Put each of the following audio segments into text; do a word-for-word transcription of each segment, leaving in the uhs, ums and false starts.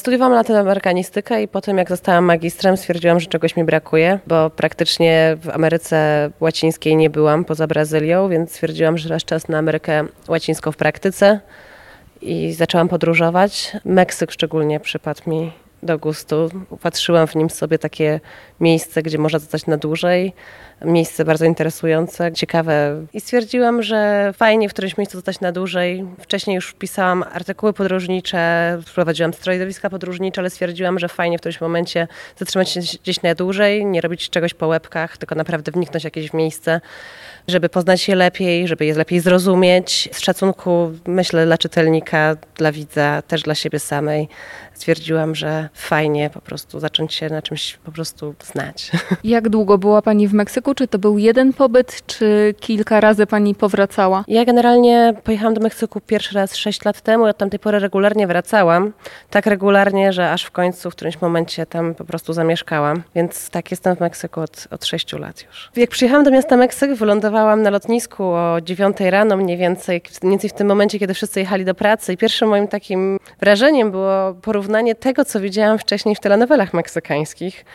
Studiowałam latynoamerykanistykę i potem jak zostałam magistrem, stwierdziłam, że czegoś mi brakuje, bo praktycznie w Ameryce Łacińskiej nie byłam poza Brazylią, więc stwierdziłam, że teraz czas na Amerykę Łacińską w praktyce i zaczęłam podróżować. Meksyk szczególnie przypadł mi do gustu. Upatrzyłam w nim sobie takie miejsce, gdzie można zostać na dłużej. Miejsce bardzo interesujące, ciekawe. I stwierdziłam, że fajnie w którymś miejscu zostać na dłużej. Wcześniej już pisałam artykuły podróżnicze, prowadziłam stanowiska podróżnicze, ale stwierdziłam, że fajnie w którymś momencie zatrzymać się gdzieś na dłużej, nie robić czegoś po łebkach, tylko naprawdę wniknąć w jakieś miejsce, żeby poznać je lepiej, żeby je lepiej zrozumieć. Z szacunku, myślę, dla czytelnika, dla widza, też dla siebie samej. Stwierdziłam, że fajnie po prostu zacząć się na czymś po prostu znać. Jak długo była pani w Meksyku? Czy to był jeden pobyt, czy kilka razy pani powracała? Ja generalnie pojechałam do Meksyku pierwszy raz sześć lat temu. Od tamtej pory regularnie wracałam. Tak regularnie, że aż w końcu w którymś momencie tam po prostu zamieszkałam. Więc tak, jestem w Meksyku od, od sześciu lat już. Jak przyjechałam do miasta Meksyk, wylądowałam na lotnisku o dziewiątej rano mniej więcej, mniej więcej w tym momencie, kiedy wszyscy jechali do pracy. I pierwszym moim takim wrażeniem było porównanie tego, co widziałam wcześniej w telenowelach meksykańskich,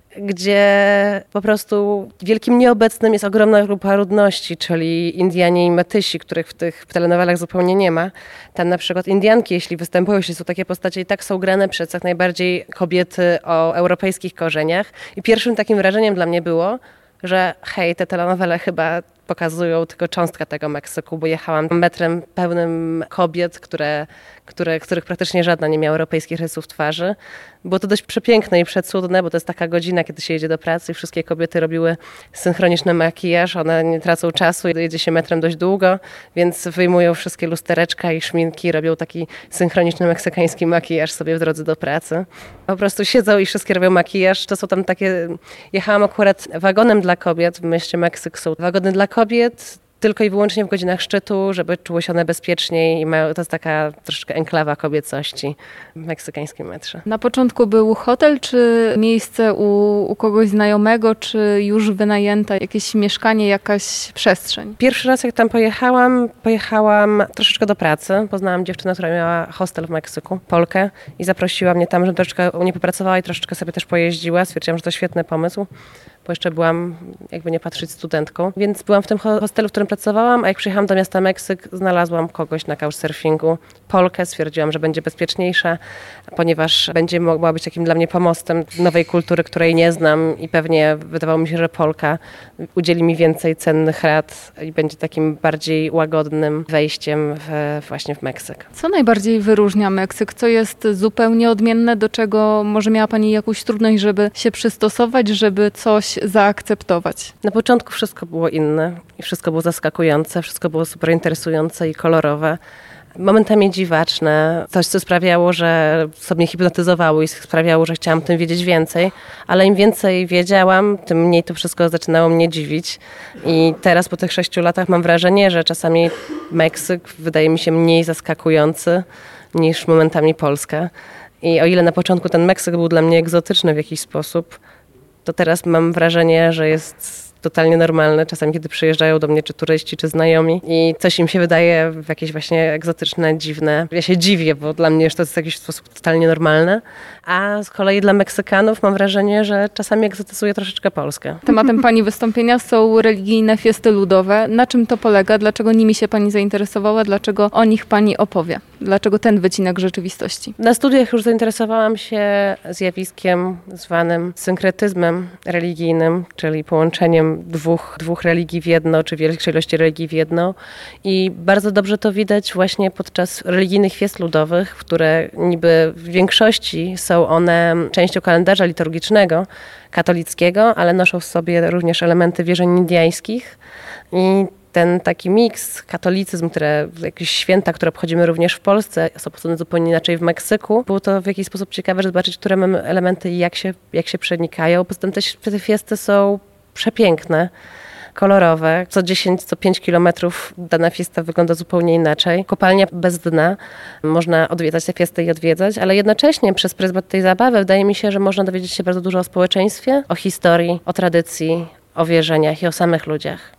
gdzie po prostu wielkim nieobecnym jest ogromna grupa ludności, czyli Indianie i Metysi, których w tych telenowelach zupełnie nie ma. Tam na przykład Indianki, jeśli występują, jeśli są takie postacie, i tak są grane przez jak najbardziej kobiety o europejskich korzeniach. I pierwszym takim wrażeniem dla mnie było, że hej, te telenowele chyba pokazują tylko cząstkę tego Meksyku, bo jechałam metrem pełnym kobiet, które, które, których praktycznie żadna nie miała europejskich rysów twarzy. Było to dość przepiękne i przecudne, bo to jest taka godzina, kiedy się jedzie do pracy i wszystkie kobiety robiły synchroniczny makijaż, one nie tracą czasu, jedzie się metrem dość długo, więc wyjmują wszystkie lustereczka i szminki, robią taki synchroniczny meksykański makijaż sobie w drodze do pracy. Po prostu siedzą i wszystkie robią makijaż. To są tam takie... Jechałam akurat wagonem dla kobiet w mieście Meksyk, są wagony dla kobiet, tylko i wyłącznie w godzinach szczytu, żeby czuły się one bezpieczniej i mają, to jest taka troszeczkę enklawa kobiecości w meksykańskim metrze. Na początku był hotel, czy miejsce u, u kogoś znajomego, czy już wynajęte jakieś mieszkanie, jakaś przestrzeń? Pierwszy raz jak tam pojechałam, pojechałam troszeczkę do pracy. Poznałam dziewczynę, która miała hostel w Meksyku, Polkę, i zaprosiła mnie tam, żebym troszeczkę u niej popracowała i troszeczkę sobie też pojeździła. Stwierdziłam, że to świetny pomysł, bo jeszcze byłam, jakby nie patrzeć, studentką. Więc byłam w tym hostelu, w którym pracowałam, a jak przyjechałam do miasta Meksyk, znalazłam kogoś na couchsurfingu, Polkę. Stwierdziłam, że będzie bezpieczniejsza, ponieważ będzie mogła być takim dla mnie pomostem nowej kultury, której nie znam, i pewnie wydawało mi się, że Polka udzieli mi więcej cennych rad i będzie takim bardziej łagodnym wejściem w, właśnie w Meksyk. Co najbardziej wyróżnia Meksyk? Co jest zupełnie odmienne, do czego może miała pani jakąś trudność, żeby się przystosować, żeby coś zaakceptować? Na początku wszystko było inne i wszystko było zaskakujące, wszystko było super interesujące i kolorowe. Momentami dziwaczne, coś co sprawiało, że sobie hipnotyzowało i sprawiało, że chciałam o tym wiedzieć więcej, ale im więcej wiedziałam, tym mniej to wszystko zaczynało mnie dziwić. I teraz po tych sześciu latach mam wrażenie, że czasami Meksyk wydaje mi się mniej zaskakujący niż momentami Polska. I o ile na początku ten Meksyk był dla mnie egzotyczny w jakiś sposób, to teraz mam wrażenie, że jest totalnie normalne. Czasami, kiedy przyjeżdżają do mnie czy turyści, czy znajomi i coś im się wydaje jakieś właśnie egzotyczne, dziwne. Ja się dziwię, bo dla mnie już to jest w jakiś sposób totalnie normalne. A z kolei dla Meksykanów mam wrażenie, że czasami egzotyzuje troszeczkę Polskę. Tematem pani wystąpienia są religijne fiesty ludowe. Na czym to polega? Dlaczego nimi się pani zainteresowała? Dlaczego o nich pani opowie? Dlaczego ten wycinek rzeczywistości? Na studiach już zainteresowałam się zjawiskiem zwanym synkretyzmem religijnym, czyli połączeniem dwóch, dwóch religii w jedno, czy większej ilości religii w jedno. I bardzo dobrze to widać właśnie podczas religijnych fiest ludowych, które niby w większości są one częścią kalendarza liturgicznego, katolickiego, ale noszą w sobie również elementy wierzeń indyjskich. I ten taki miks, katolicyzm, które, jakieś święta, które obchodzimy również w Polsce, są posunięte zupełnie inaczej w Meksyku. Było to w jakiś sposób ciekawe, żeby zobaczyć, które mamy elementy i jak się, jak się przenikają. Poza tym też te fiesty są przepiękne, kolorowe. Co dziesięć, co pięć kilometrów dana fiesta wygląda zupełnie inaczej. Kopalnia bez dna. Można odwiedzać te fiesty i odwiedzać, ale jednocześnie przez pryzmat tej zabawy wydaje mi się, że można dowiedzieć się bardzo dużo o społeczeństwie, o historii, o tradycji, o wierzeniach i o samych ludziach.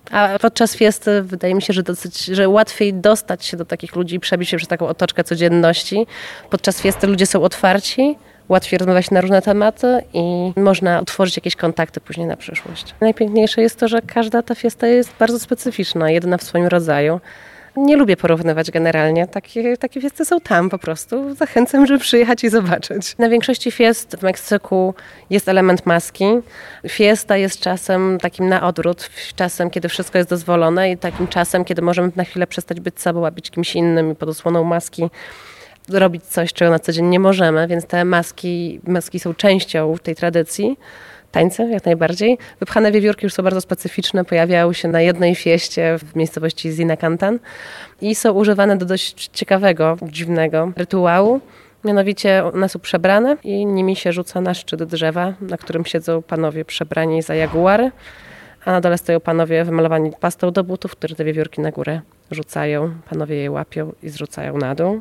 A podczas fiesty wydaje mi się, że, dosyć, że łatwiej dostać się do takich ludzi i przebić się przez taką otoczkę codzienności. Podczas fiesty ludzie są otwarci, łatwiej rozmawiać na różne tematy i można utworzyć jakieś kontakty później na przyszłość. Najpiękniejsze jest to, że każda ta fiesta jest bardzo specyficzna, jedyna w swoim rodzaju. Nie lubię porównywać generalnie. Takie, takie fiesty są tam po prostu. Zachęcam, żeby przyjechać i zobaczyć. Na większości fiest w Meksyku jest element maski. Fiesta jest czasem takim na odwrót, czasem, kiedy wszystko jest dozwolone i takim czasem, kiedy możemy na chwilę przestać być sobą, a być kimś innym i pod osłoną maski robić coś, czego na co dzień nie możemy, więc te maski, maski są częścią tej tradycji. Tańce jak najbardziej. Wypchane wiewiórki już są bardzo specyficzne, pojawiały się na jednej fieście w miejscowości Zinacantan i są używane do dość ciekawego, dziwnego rytuału. Mianowicie one są przebrane i nimi się rzuca na szczyt drzewa, na którym siedzą panowie przebrani za jaguary, a na dole stoją panowie wymalowani pastą do butów, które te wiewiórki na górę rzucają. Panowie je łapią i zrzucają na dół.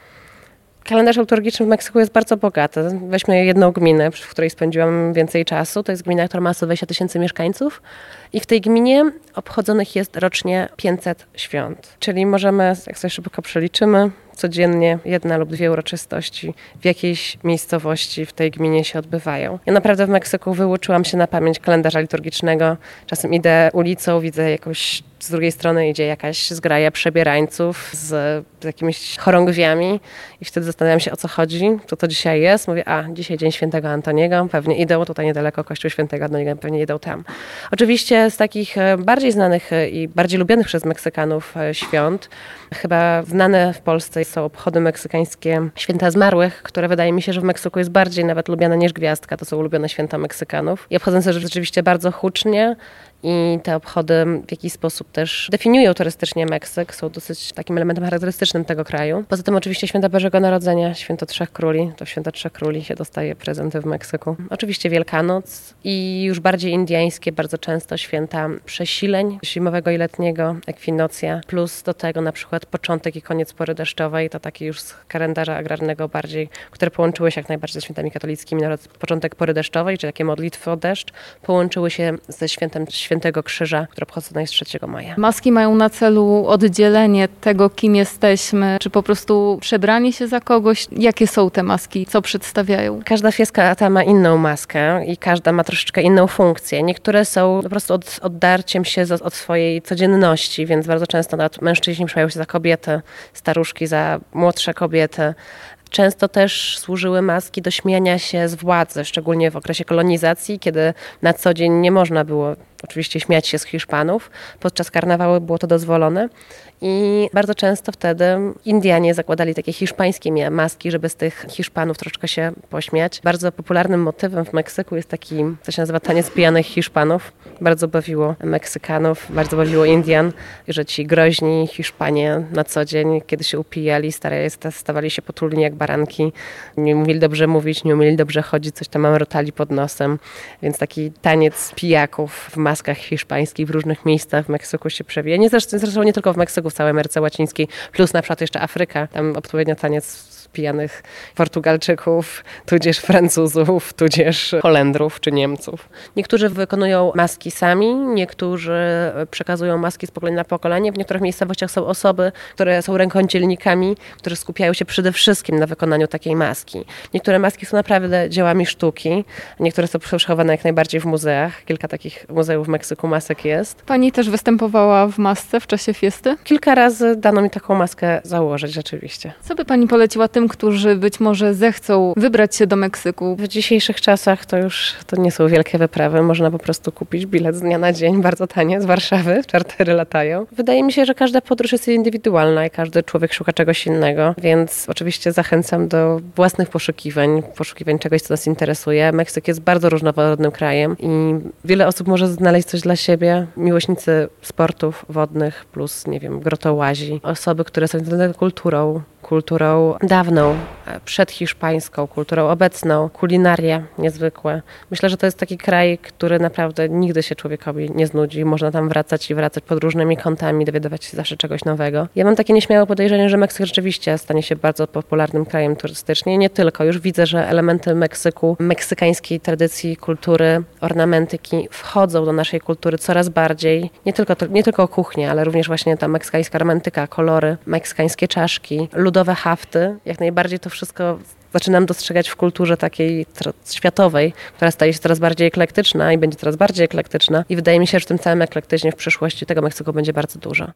Kalendarz liturgiczny w Meksyku jest bardzo bogaty. Weźmy jedną gminę, w której spędziłam więcej czasu. To jest gmina, która ma sto dwadzieścia tysięcy mieszkańców i w tej gminie obchodzonych jest rocznie pięćset świąt. Czyli możemy, jak sobie szybko przeliczymy, codziennie jedna lub dwie uroczystości w jakiejś miejscowości w tej gminie się odbywają. Ja naprawdę w Meksyku wyuczyłam się na pamięć kalendarza liturgicznego. Czasem idę ulicą, widzę jakąś, z drugiej strony idzie jakaś zgraja przebierańców z, z jakimiś chorągwiami i wtedy zastanawiam się, o co chodzi, co to dzisiaj jest. Mówię, a dzisiaj dzień świętego Antoniego, pewnie idą tutaj niedaleko kościół świętego Antoniego, pewnie idą tam. Oczywiście z takich bardziej znanych i bardziej lubianych przez Meksykanów świąt, chyba znane w Polsce są obchody meksykańskie Święta Zmarłych, które wydaje mi się, że w Meksyku jest bardziej nawet lubiane niż Gwiazdka. To są ulubione święta Meksykanów. I obchodzą się rzeczywiście bardzo hucznie i te obchody w jakiś sposób też definiują turystycznie Meksyk. Są dosyć takim elementem charakterystycznym tego kraju. Poza tym oczywiście Święta Bożego Narodzenia, Święto Trzech Króli. To Święto Trzech Króli się dostaje prezenty w Meksyku. Oczywiście Wielkanoc i już bardziej indyjskie, bardzo często święta przesileń zimowego i letniego, ekwinocja, plus do tego na przykład początek i koniec pory deszczowej, to takie już z kalendarza agrarnego bardziej, które połączyły się jak najbardziej ze świętami katolickimi, nawet początek pory deszczowej, czyli takie modlitwy o deszcz, połączyły się ze świętem Świętego Krzyża, które obchodzone jest trzeciego maja. Maski mają na celu oddzielenie tego, kim jesteśmy, czy po prostu przebranie się za kogoś. Jakie są te maski? Co przedstawiają? Każda fiesta ma inną maskę i każda ma troszeczkę inną funkcję. Niektóre są po prostu od, oddarciem się z, od swojej codzienności, więc bardzo często nawet mężczyźni przebierają się za kobiety, staruszki za młodsze kobiety. Często też służyły maski do śmiania się z władzy, szczególnie w okresie kolonizacji, kiedy na co dzień nie można było oczywiście śmiać się z Hiszpanów. Podczas karnawału było to dozwolone i bardzo często wtedy Indianie zakładali takie hiszpańskie maski, żeby z tych Hiszpanów troszeczkę się pośmiać. Bardzo popularnym motywem w Meksyku jest taki, co się nazywa taniec pijanych Hiszpanów. Bardzo bawiło Meksykanów, bardzo bawiło Indian, że ci groźni Hiszpanie na co dzień, kiedy się upijali, stawali się potulni jak baranki, nie umieli dobrze mówić, nie umieli dobrze chodzić, coś tam mamrotali pod nosem, więc taki taniec pijaków w maskach hiszpańskich w różnych miejscach w Meksyku się przewija. Nie zresztą, zresztą nie tylko w Meksyku, w całej Ameryce Łacińskiej, plus na przykład jeszcze Afryka, tam odpowiednio taniec pijanych Portugalczyków, tudzież Francuzów, tudzież Holendrów czy Niemców. Niektórzy wykonują maski sami, niektórzy przekazują maski z pokolenia na pokolenie. W niektórych miejscowościach są osoby, które są rękodzielnikami, które skupiają się przede wszystkim na wykonaniu takiej maski. Niektóre maski są naprawdę dziełami sztuki, niektóre są przechowane jak najbardziej w muzeach. Kilka takich muzeów w Meksyku masek jest. Pani też występowała w masce w czasie fiesty? Kilka razy dano mi taką maskę założyć rzeczywiście. Co by pani poleciła tym, którzy być może zechcą wybrać się do Meksyku? W dzisiejszych czasach to już to nie są wielkie wyprawy. Można po prostu kupić bilet z dnia na dzień, bardzo tanie, z Warszawy. Czartery latają. Wydaje mi się, że każda podróż jest indywidualna i każdy człowiek szuka czegoś innego, więc oczywiście zachęcam do własnych poszukiwań, poszukiwań czegoś, co nas interesuje. Meksyk jest bardzo różnorodnym krajem i wiele osób może znaleźć coś dla siebie. Miłośnicy sportów wodnych plus, nie wiem, grotołazi. Osoby, które są związane kulturą, kulturą dawną, przedhiszpańską, kulturą obecną, kulinaria niezwykłe. Myślę, że to jest taki kraj, który naprawdę nigdy się człowiekowi nie znudzi. Można tam wracać i wracać pod różnymi kątami, dowiadywać się zawsze czegoś nowego. Ja mam takie nieśmiałe podejrzenie, że Meksyk rzeczywiście stanie się bardzo popularnym krajem turystycznie. Nie tylko. Już widzę, że elementy Meksyku, meksykańskiej tradycji, kultury, ornamentyki wchodzą do naszej kultury coraz bardziej. Nie tylko, nie tylko kuchnia, ale również właśnie ta meksykańska romantyka, kolory, meksykańskie czaszki, ludowe hafty. Jak najbardziej to wszystko zaczynam dostrzegać w kulturze takiej światowej, która staje się coraz bardziej eklektyczna i będzie coraz bardziej eklektyczna. I wydaje mi się, że w tym całym eklektyzmie w przyszłości tego Meksyku będzie bardzo dużo.